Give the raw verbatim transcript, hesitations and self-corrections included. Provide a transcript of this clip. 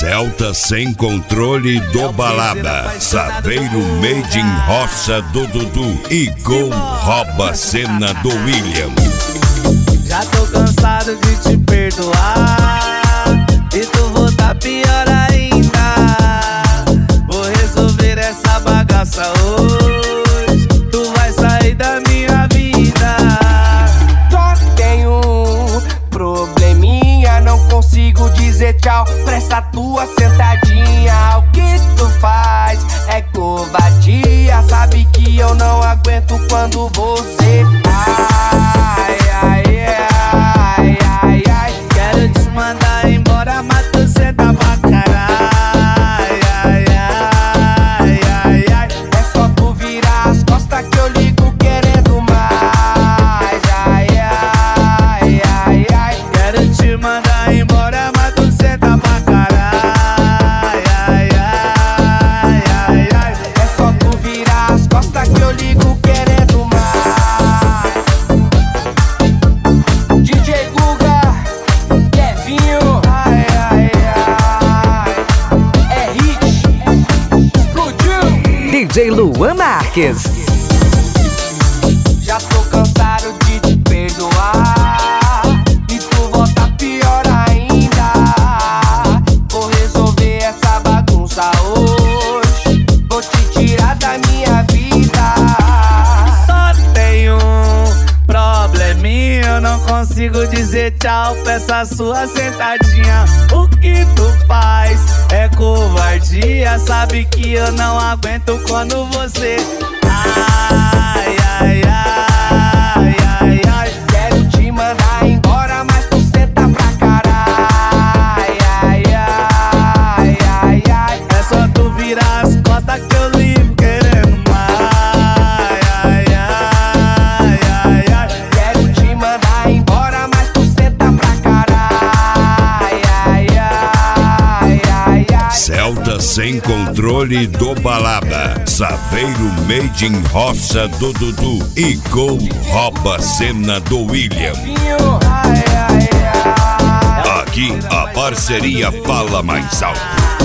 Celta sem controle do Balada, Saveiro Made in Roça do Dudu e Gol rouba cena do William. Já tô cansado de te perdoar e tu voltar pior ainda. Vou resolver essa bagaça hoje, tu vai sair da minha vida. Só tenho um probleminha, não consigo dizer tchau pra essa tua sentadinha. O que tu faz é covardia, sabe que eu não aguento quando você ai, ai, ai, ai, ai. Quero te mandar embora, mas tu senta pra caralho. Ai, ai, ai, ai. É só tu virar as costas que eu ligo querendo mais. Ai, ai, ai, ai. Quero te mandar embora, mas tu senta pra caralho. Ai, ai, ai, ai. É só tu virar as costas que eu ligo querendo mais. D J Guga, Kevinho, ai, ai, ai. É hit, explodiu. D J Luan Marques. Já tô cansado de te perdoar e tu volta pior ainda. Vou resolver essa bagunça hoje, vou te tirar da minha vida. Só tenho um probleminha, eu não consigo dizer tchau pra essa sua sentadinha. O que tu faz é covardia, sabe que eu não aguento quando você ai, ai, ai, ai, ai. Quero te mandar embora, mas tu senta pra caralho. Ai, ai, ai, ai. É só tu virar as costas que eu ligo querendo mais. Ai, ai, ai, ai. Quero te mandar embora, mas tu senta pra caralho. Ai, ai, ai, ai. Celta sem controle do Balada, Saveiro Made in Roça do Dudu e Gol rouba cena do William. Ai, ai, ai. Aqui a parceria fala mais alto.